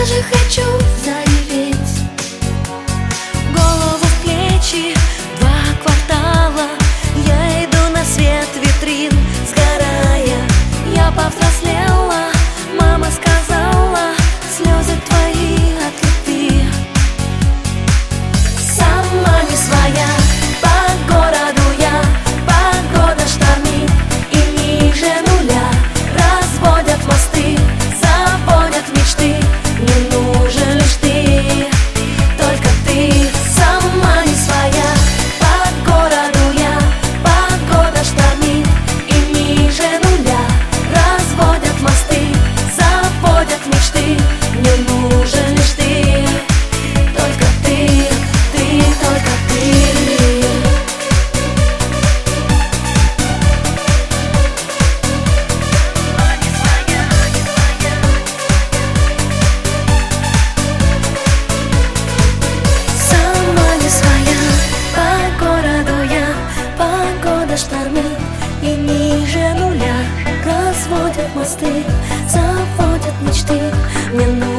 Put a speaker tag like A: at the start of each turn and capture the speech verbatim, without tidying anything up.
A: же хочу зареветь, голову в плечи, два квартала. Я иду на свет витрин, сгорая. Я повзрослела, мама сказала, слезы твои от любви. Сама не своя, по городу я, погода штормит и ниже нуля. Разводят мосты, заводят мечты, мне нужен лишь ты, только ты. Сама не своя, по городу я, погода штормит и ниже нуля. Разводят мосты, заводят мечты, мне нужен лишь ты, только ты, ты, только ты. Сама не своя, по городу я, погода штормит и ниже нуля. Разводят мосты, заводят мечты, мне нужен